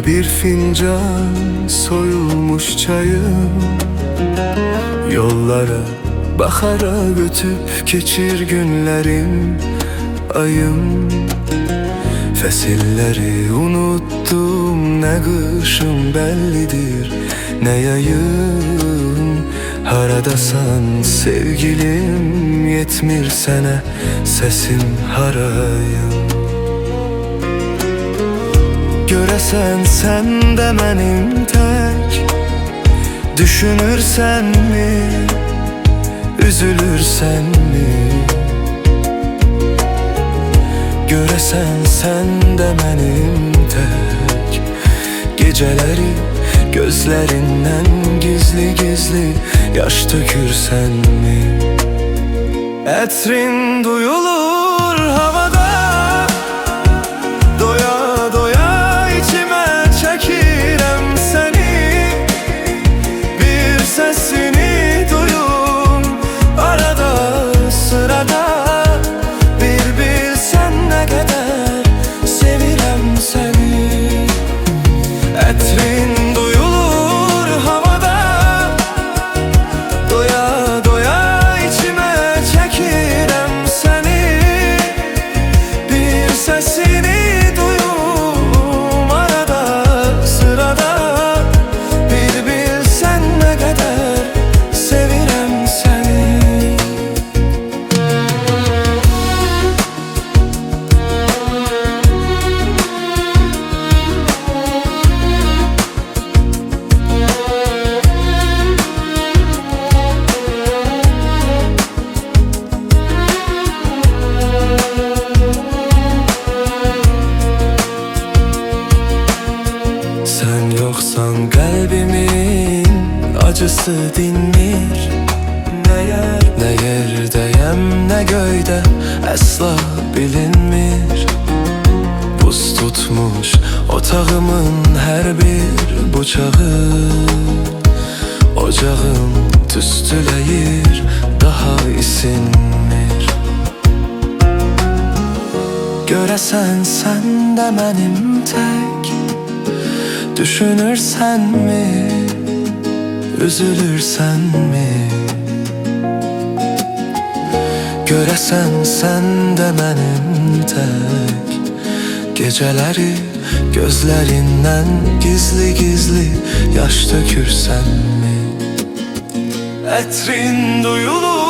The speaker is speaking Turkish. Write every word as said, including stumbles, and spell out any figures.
Ya bir fincan soyulmuş çayım, yollara bakarak ötüp geçir günlerim ayım. Fesilleri unuttum, ne kışım bellidir ne yayım. Haradasan sevgilim, yetmir sene sesim harayım. Göresen sen de benim tek, düşünürsen mi, üzülürsen mi? Göresen sen de benim tek, geceleri gözlerinden gizli gizli yaş dökürsen mi? Etrin duyulur havada, doya doya içime çekirem seni. Bir sesini duyum arada sırada, bir bilsen ne kadar sevirem seni. Etrin duyulur havada, doya doya içime çekirem seni. Bir sesini duyum arada sırada, bir bilsen ne kadar sevirem seni. Sen yoksan kalbimin acısı dinmir. Ne yer, ne yerdeyem ne göyde asla bilinmir. Buz tutmuş otağımın her bir bıçağı, ocağım tüstüleyir daha isinmir. Göresen sen de benim tek, düşünürsen mi, üzülürsen mi? Göresen sen de benim tek, geceleri gözlerinden gizli gizli yaş dökürsen mi? Etrin duyulur